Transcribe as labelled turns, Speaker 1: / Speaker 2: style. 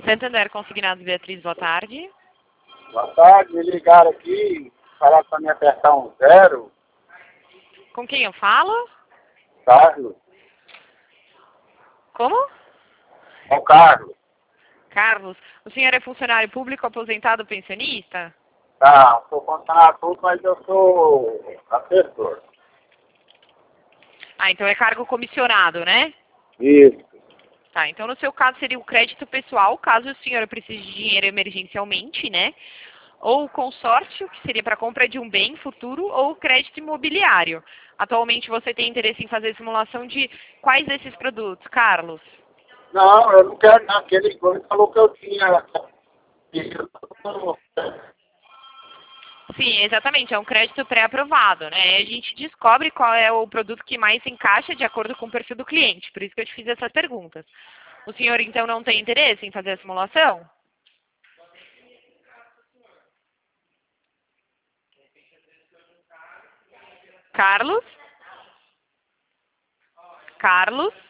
Speaker 1: Santander Consignados, Beatriz, boa tarde.
Speaker 2: Boa tarde, me ligaram aqui, falaram para me apertar um 0.
Speaker 1: Com quem eu falo?
Speaker 2: Carlos.
Speaker 1: Como?
Speaker 2: Bom, Carlos.
Speaker 1: Carlos, o senhor é funcionário público, aposentado, pensionista?
Speaker 2: Tá, sou funcionário público, mas eu sou assessor.
Speaker 1: Ah, então é cargo comissionado, né?
Speaker 2: Isso.
Speaker 1: Tá, então no seu caso seria o crédito pessoal, caso o senhor precise de dinheiro emergencialmente, né? Ou o consórcio, que seria para compra de um bem futuro, ou o crédito imobiliário. Atualmente você tem interesse em fazer simulação de quais desses produtos, Carlos?
Speaker 2: Não, eu não quero não, porque ele ligou e falou que eu tinha...
Speaker 1: Sim, exatamente, é um crédito pré-aprovado, né? A gente descobre qual é o produto que mais encaixa de acordo com o perfil do cliente, por isso que eu te fiz essas perguntas. O senhor, então, não tem interesse em fazer a simulação? Carlos? Carlos?